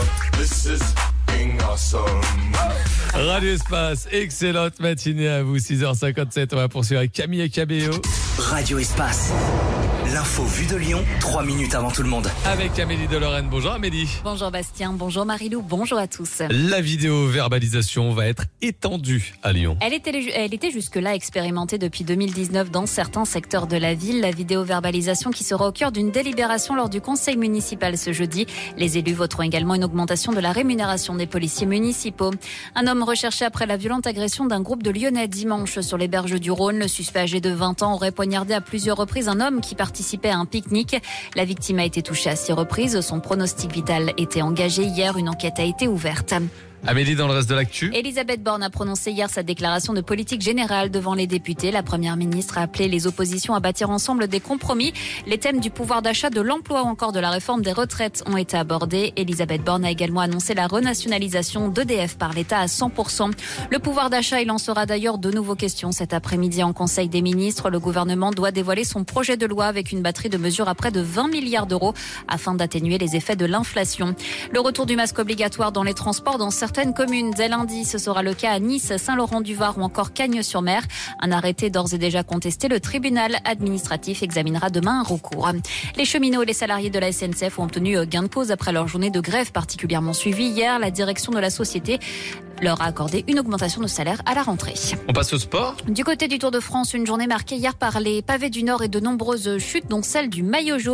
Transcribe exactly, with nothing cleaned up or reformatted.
This is fucking awesome. Radio Espace, excellente matinée à vous, six heures cinquante-sept, on va poursuivre avec Camille et Cabéo. Radio Espace, l'info vue de Lyon, trois minutes avant tout le monde. Avec Amélie de Lorraine. Bonjour Amélie. Bonjour Bastien, bonjour Marilou, bonjour à tous. La vidéo-verbalisation va être étendue à Lyon. Elle était, elle était jusque-là expérimentée depuis deux mille dix-neuf dans certains secteurs de la ville. La vidéo-verbalisation qui sera au cœur d'une délibération lors du conseil municipal ce jeudi. Les élus voteront également une augmentation de la rémunération des policiers municipaux. Un homme recherché après la violente agression d'un groupe de Lyonnais dimanche sur les berges du Rhône. Le suspect âgé de vingt ans aurait poignardé à plusieurs reprises un homme qui participait à un pique-nique. La victime a été touchée à six reprises. Son pronostic vital était engagé. Hier, une enquête a été ouverte. Amélie, dans le reste de l'actu. Elisabeth Borne a prononcé hier sa déclaration de politique générale devant les députés. La première ministre a appelé les oppositions à bâtir ensemble des compromis. Les thèmes du pouvoir d'achat, de l'emploi ou encore de la réforme des retraites ont été abordés. Elisabeth Borne a également annoncé la renationalisation d'E D F par l'État à cent pour cent. Le pouvoir d'achat, il lancera d'ailleurs de nouveaux questions cet après-midi en Conseil des ministres. Le gouvernement doit dévoiler son projet de loi avec une batterie de mesures à près de vingt milliards d'euros afin d'atténuer les effets de l'inflation. Le retour du masque obligatoire dans les transports dans certaines communes dès lundi, ce sera le cas à Nice, Saint-Laurent-du-Var ou encore Cagnes-sur-Mer. Un arrêté d'ores et déjà contesté, le tribunal administratif examinera demain un recours. Les cheminots et les salariés de la S N C F ont obtenu gain de cause après leur journée de grève particulièrement suivie. Hier, la direction de la société leur a accordé une augmentation de salaire à la rentrée. On passe au sport. Du côté du Tour de France, une journée marquée hier par les pavés du Nord et de nombreuses chutes, dont celle du maillot jaune.